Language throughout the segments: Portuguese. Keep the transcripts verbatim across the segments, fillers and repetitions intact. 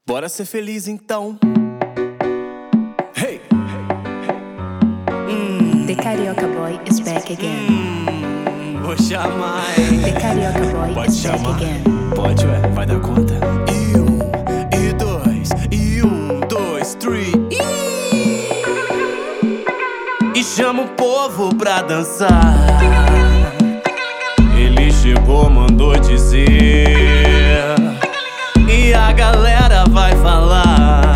Bora ser feliz então. Hey! Mm. The Carioca Boy is back again. Hum, vou chamar, hein? The Carioca Boy Pode is chamar? back again. Pode, ué, vai dar conta. E um, e dois, e um, dois, três. E chama o povo pra dançar. Ele chegou, mandou dizer, e a galera vai falar.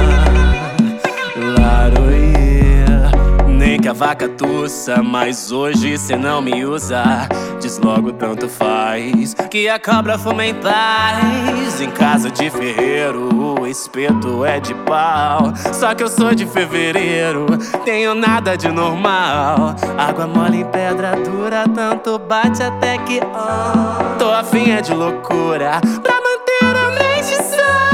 Laroie, nem que a vaca tussa, mas hoje cê não me usa. Diz logo tanto faz, que a cobra fuma em paz. Em casa de ferreiro, o espeto é de pau. Só que eu sou de fevereiro, tenho nada de normal. Água mole em pedra dura, tanto bate até que oh, tô afim é de loucura, pra manter a mente sã.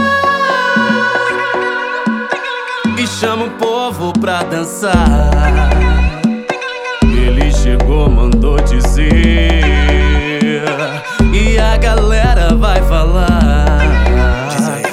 E chama o povo pra dançar. Ele chegou, mandou dizer, e a galera vai falar. Diz aí.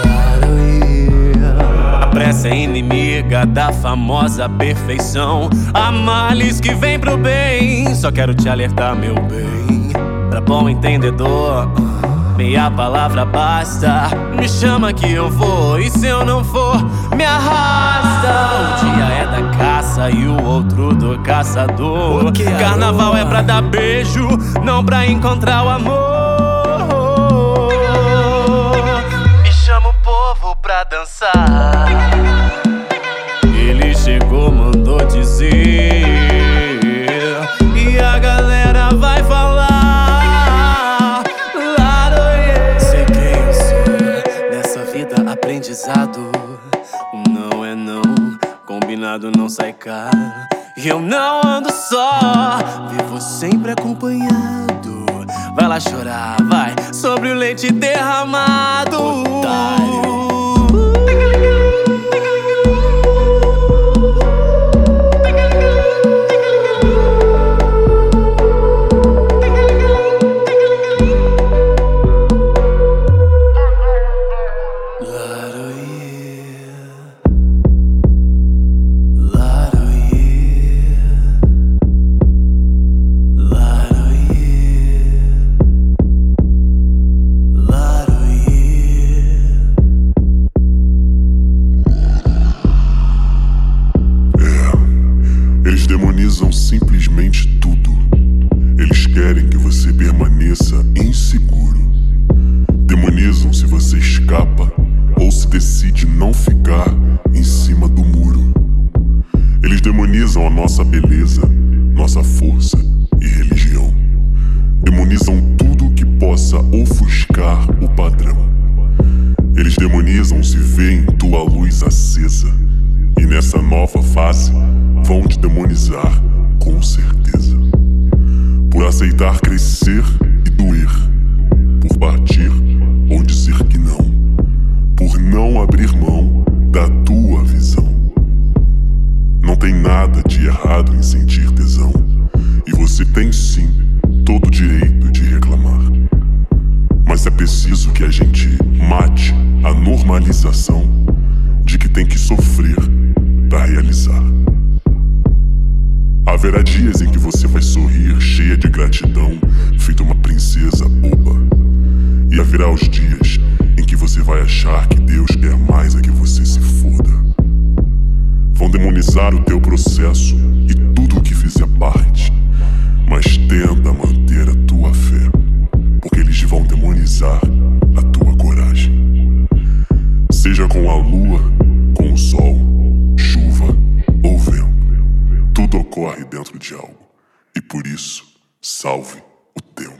A pressa é inimiga da famosa perfeição. Há males que vem pro bem. Só quero te alertar, meu bem, pra bom entendedor, meia palavra basta. Me chama que eu vou, e se eu não for, me arrasta. Um dia é da caça e o outro do caçador. Carnaval é pra dar beijo, não pra encontrar o amor. E chama o povo pra dançar. Ele chegou, mandou dizer, e a galera vai falar. Aprendizado, o não é não, combinado não sai caro. E eu não ando só, vivo sempre acompanhado. Vai lá chorar, vai, sobre o leite derramado. Otário. Eles demonizam simplesmente tudo. Eles querem que você permaneça inseguro. Demonizam se você escapa ou se decide não ficar em cima do muro. Eles demonizam a nossa beleza, nossa força e religião. Demonizam tudo que possa ofuscar o padrão. Eles demonizam se veem tua luz acesa. E nessa nova fase vão te demonizar com certeza. Por aceitar crescer e doer, por partir ou dizer que não, por não abrir mão da tua visão. Não tem nada de errado em sentir tesão, e você tem sim todo o direito de reclamar. Mas é preciso que a gente mate a normalização de que tem que sofrer pra realizar. Haverá dias em que você vai sorrir cheia de gratidão, feito uma princesa boba. E haverá os dias em que você vai achar que Deus quer mais é que você se foda. Vão demonizar o teu processo e tudo o que fizer parte, mas tenta manter a tua fé, porque eles vão demonizar a tua coragem. Seja com a lua, com o sol, chuva ou vento, tudo ocorre dentro de algo, e por isso, salve o teu.